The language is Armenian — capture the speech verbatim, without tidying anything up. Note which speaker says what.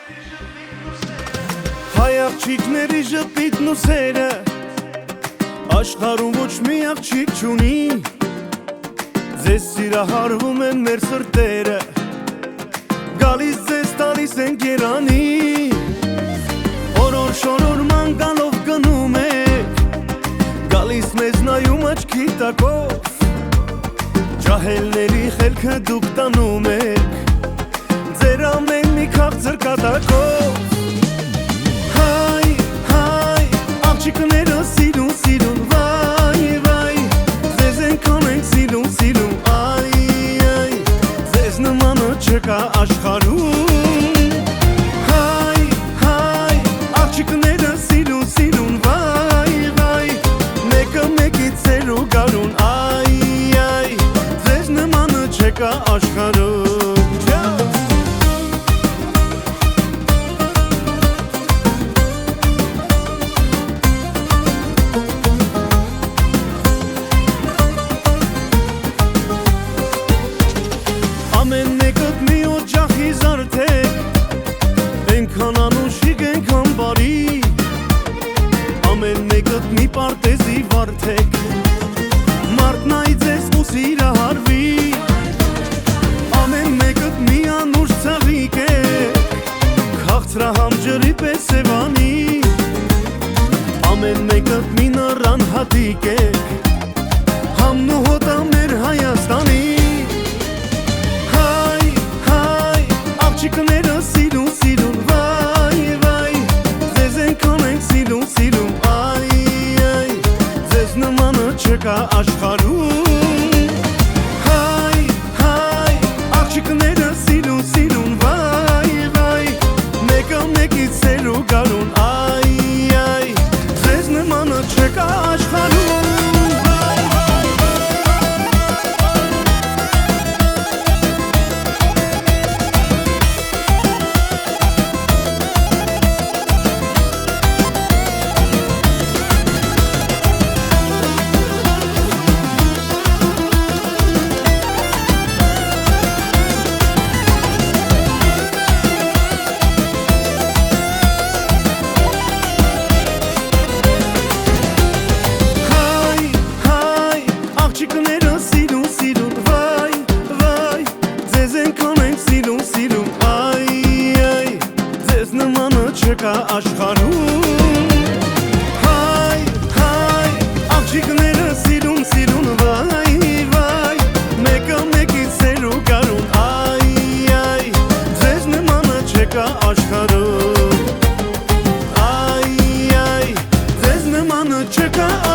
Speaker 1: Հայ աղջիկների ժպիտն ու սերը աշխարհում ոչ մի աղջիկ չունի, ձեզ սիրահարվում են մեր սրտերը, գալիս ձեզ տալիս են գերանի, օրոր շորոր մանգալով գնում եք, գալիս մեզ նայում աչքի տակով, ջահելների խելքը դուք տանում եք, ձեր ամեն մի քաղցր կատակով, հայ, հայ, աղջիկները սիրուն, սիրուն, վայ, վայ, ձեզ ենքան ենք սիրուն, սիրուն, այ, այ, ձեզ նմանը չկա աշխարհում, հայ, հայ, աղջիկները սիրուն, սիրուն, վայ, վայ, մեկը մեկից ձեր ու գարուն, այ, այ, ձեզ նմանը չկա աշխարհում, ամեն մեկըտ մի օջախի զարդեք, ենքան անուշիկ, ենքան բարի, ամեն մեկըտ մի պարտեզի վարդեք, մարդնայի ձեզ ու սիրահարվի, ամեն մեկըտ մի անուշ ծաղիկ եք, քաղցրահամ ջրի պես սևանի, ամեն մեկըտ մի նռան հատիկ եք, համն ու հոտա մեր Հայաստանի, աղջիկները սիրուն, սիրուն, վայ, վայ, ձեզ ենքան ենք սիրուն, սիրուն, այ, այ, ձեզ նմանը չկա աշխարհում, հայ, հայ, աղջիկները սիրուն, սիրուն, վայ, վայ, մեկը մեկից ձեր ու գարուն, այ, այ, ձեզ նմանը չկա աշխարհում, աղջիկները սիրուն, սիրուն, վայ, վայ, ձեզ ենքան ենք սիրուն, սիրուն, այ, այ, ձեզ նմանը չկա աշխարհում, հայ, հայ, աղջիկները սիրուն, սիրուն, վայ, վայ, մեկը մեկից ձեր ու գարուն, այ, այ, ձեզ նմանը չկա աշխարհում, այ, այ, ձեզ նմանը չկա